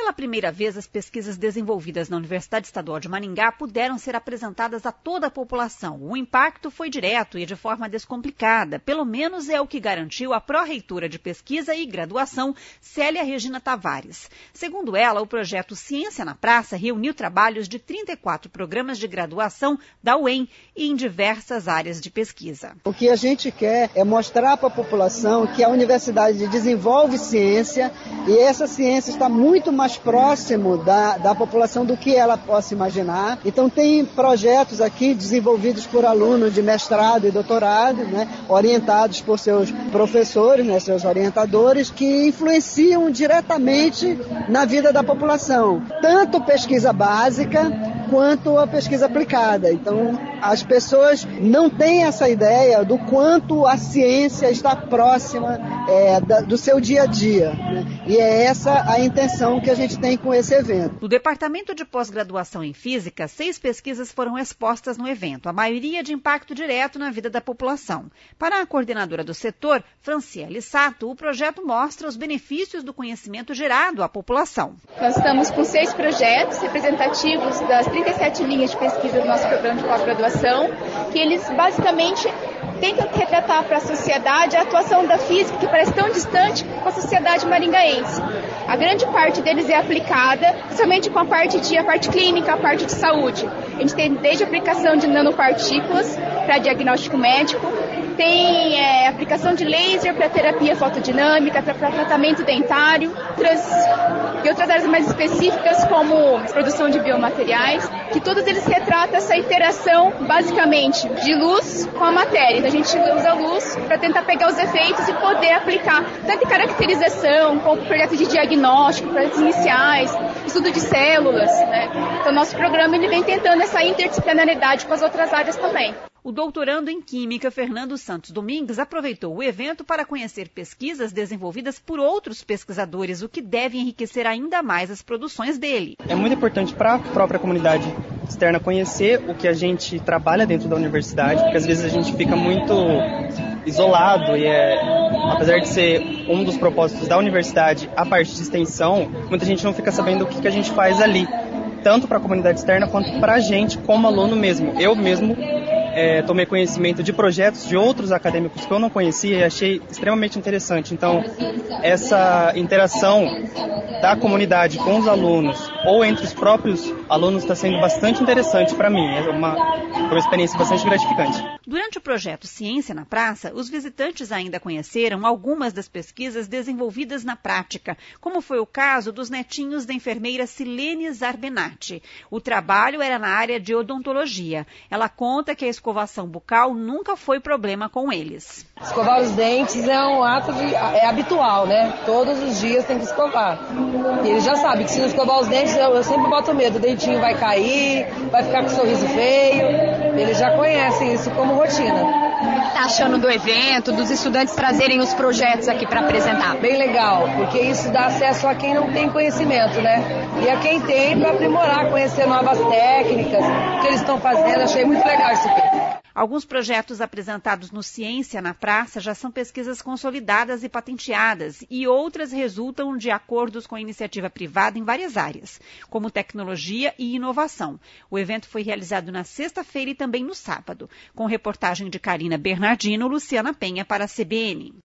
Pela primeira vez, as pesquisas desenvolvidas na Universidade Estadual de Maringá puderam ser apresentadas a toda a população. O impacto foi direto e de forma descomplicada. Pelo menos é o que garantiu a pró-reitora de pesquisa e graduação, Célia Regina Tavares. Segundo ela, o projeto Ciência na Praça reuniu trabalhos de 34 programas de graduação da UEM e em diversas áreas de pesquisa. O que a gente quer é mostrar para a população que a universidade desenvolve ciência e essa ciência está muito mais próximo da população do que ela possa imaginar. Então tem projetos aqui desenvolvidos por alunos de mestrado e doutorado, orientados por seus professores, seus orientadores, que influenciam diretamente na vida da população. Tanto pesquisa básica quanto a pesquisa aplicada. Então, as pessoas não têm essa ideia do quanto a ciência está próxima do seu dia a dia. E é essa a intenção que a gente tem com esse evento. No Departamento de Pós-Graduação em Física, 6 pesquisas foram expostas no evento, a maioria de impacto direto na vida da população. Para a coordenadora do setor, Franciele Sato, o projeto mostra os benefícios do conhecimento gerado à população. Nós estamos com 6 projetos representativos das 37 linhas de pesquisa do nosso programa de pós-graduação, que eles basicamente tentam retratar para a sociedade a atuação da física, que parece tão distante, com a sociedade maringaense. A grande parte deles é aplicada, principalmente com a parte clínica, a parte de saúde. A gente tem desde a aplicação de nanopartículas para diagnóstico médico, tem aplicação de laser para terapia fotodinâmica, para tratamento dentário, e outras áreas mais específicas como produção de biomateriais, que todos eles retratam essa interação basicamente de luz com a matéria. Então a gente usa a luz para tentar pegar os efeitos e poder aplicar tanto em caracterização, como projetos de diagnóstico, projetos iniciais, estudo de células. Então nosso programa ele vem tentando essa interdisciplinaridade com as outras áreas também. O doutorando em Química, Fernando Santos Domingues, aproveitou o evento para conhecer pesquisas desenvolvidas por outros pesquisadores, o que deve enriquecer ainda mais as produções dele. É muito importante para a própria comunidade externa conhecer o que a gente trabalha dentro da universidade, porque às vezes a gente fica muito isolado e apesar de ser um dos propósitos da universidade a parte de extensão, muita gente não fica sabendo o que a gente faz ali, tanto para a comunidade externa quanto para a gente como aluno mesmo. Eu mesmo tomei conhecimento de projetos de outros acadêmicos que eu não conhecia e achei extremamente interessante. Então, essa interação da comunidade com os alunos ou entre os próprios alunos está sendo bastante interessante para mim. É uma experiência bastante gratificante. Durante o projeto Ciência na Praça, os visitantes ainda conheceram algumas das pesquisas desenvolvidas na prática, como foi o caso dos netinhos da enfermeira Silene Zarbenati. O trabalho era na área de odontologia. Ela conta que a escovação bucal nunca foi problema com eles. Escovar os dentes é um ato habitual, Todos os dias tem que escovar. E ele já sabe que se não escovar os dentes, eu sempre boto medo. O dentinho vai cair, vai ficar com sorriso feio. Eles já conhecem isso como rotina. O que está achando do evento, dos estudantes trazerem os projetos aqui para apresentar? Bem legal, porque isso dá acesso a quem não tem conhecimento, E a quem tem para aprimorar, conhecer novas técnicas, o que eles estão fazendo. Achei muito legal isso aqui. Alguns projetos apresentados no Ciência na Praça já são pesquisas consolidadas e patenteadas, e outras resultam de acordos com a iniciativa privada em várias áreas, como tecnologia e inovação. O evento foi realizado na sexta-feira e também no sábado, com reportagem de Karina Bernardino, Luciana Penha para a CBN.